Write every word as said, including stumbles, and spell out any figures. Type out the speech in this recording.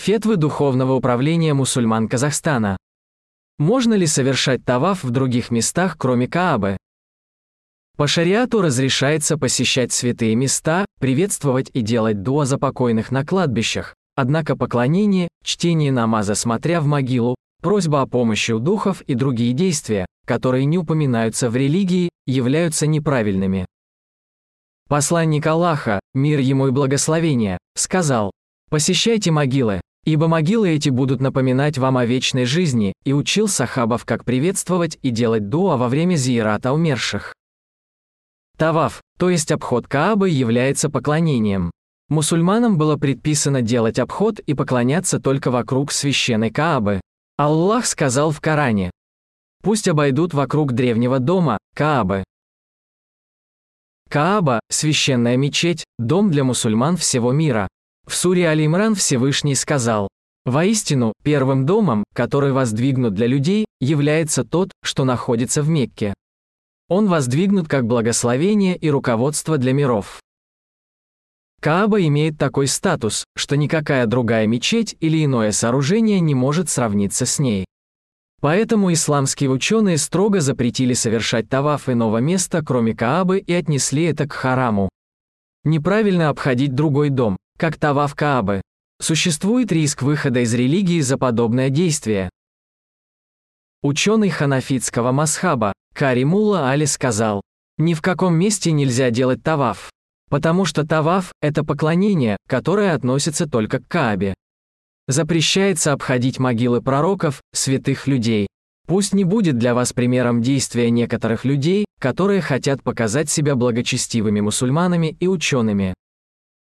Фетвы Духовного управления мусульман Казахстана. Можно ли совершать таваф в других местах, кроме Каабы? По шариату разрешается посещать святые места, приветствовать и делать дуа за покойных на кладбищах, однако поклонение, чтение намаза смотря в могилу, просьба о помощи у духов и другие действия, которые не упоминаются в религии, являются неправильными. Посланник Аллаха, мир ему и благословение, сказал: «Посещайте могилы, ибо могилы эти будут напоминать вам о вечной жизни», и учил сахабов, как приветствовать и делать дуа во время зиярата умерших. Таваф, то есть обход Каабы, является поклонением. Мусульманам было предписано делать обход и поклоняться только вокруг священной Каабы. Аллах сказал в Коране: «Пусть обойдут вокруг древнего дома, Каабы». Кааба – священная мечеть, дом для мусульман всего мира. В суре Аль-Имран Всевышний сказал: «Воистину, первым домом, который воздвигнут для людей, является тот, что находится в Мекке. Он воздвигнут как благословение и руководство для миров». Кааба имеет такой статус, что никакая другая мечеть или иное сооружение не может сравниться с ней. Поэтому исламские ученые строго запретили совершать таваф иного места, кроме Каабы, и отнесли это к хараму. Неправильно обходить другой дом, как таваф Каабы. Существует риск выхода из религии за подобное действие. Ученый ханафитского мазхаба Каримулла Али сказал: «Ни в каком месте нельзя делать таваф, потому что таваф – это поклонение, которое относится только к Каабе. Запрещается обходить могилы пророков, святых людей. Пусть не будет для вас примером действия некоторых людей, которые хотят показать себя благочестивыми мусульманами и учеными.